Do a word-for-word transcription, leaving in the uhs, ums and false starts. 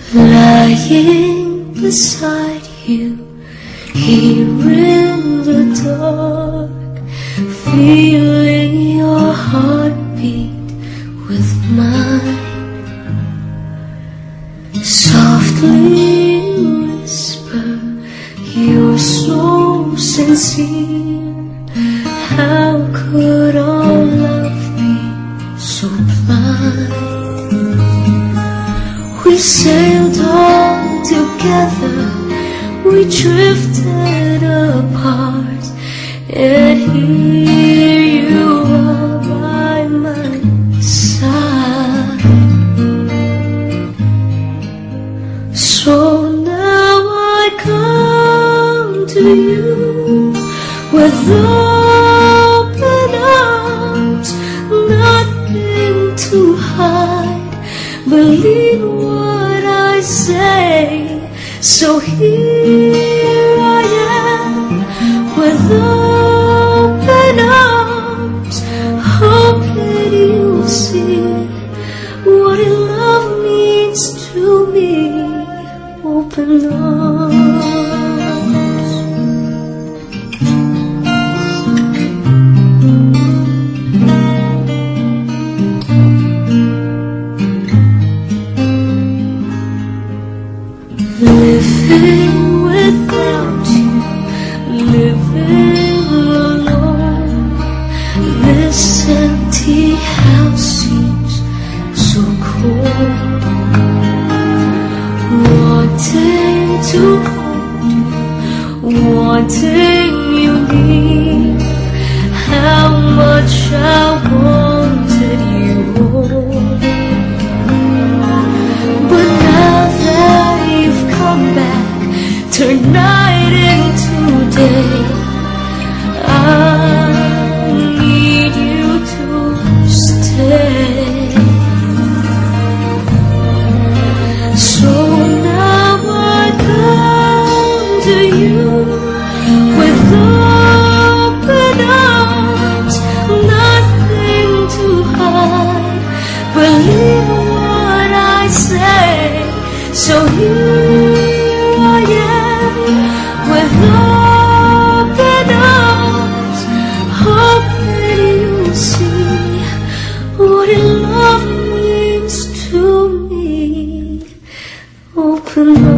Lying beside you here in the dark, feeling your heartbeat with mine. Softly whisper, you're so sincere. How could our love be so blind? We sailed on together, we drifted apart, and here you are by my side. So now I come to you with open arms, nothing to hide. Believe what I say. So here I am with open arms, hope that you'll see what love means to me. Open arms. Living without you, living alone. This empty house seems so cold. Wanting to hold you, wanting you near. How much I wanted you more. But now that you've come back, turn night into day, I need you to stay. So now I come to you with open arms, nothing to hide. Believe what I say. So here I am with open arms, hope that you'll see what love means to me. Open arms.